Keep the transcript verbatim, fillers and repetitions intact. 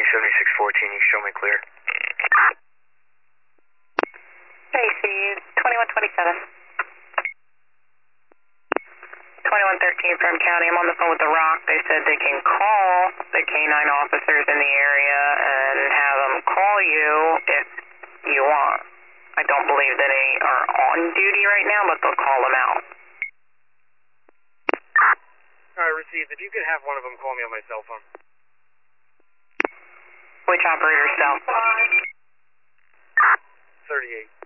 seventy-six fourteen, you show me clear. Hey, Steve, twenty-one twenty-seven. twenty-one thirteen from County. I'm on the phone with The Rock. They said they can call the K nine officers in the area and have them call you if you want. I don't believe that they are on duty right now, but they'll call them out. Alright, received. If you could have one of them call me on my cell phone. Which operator's cell? thirty-eight.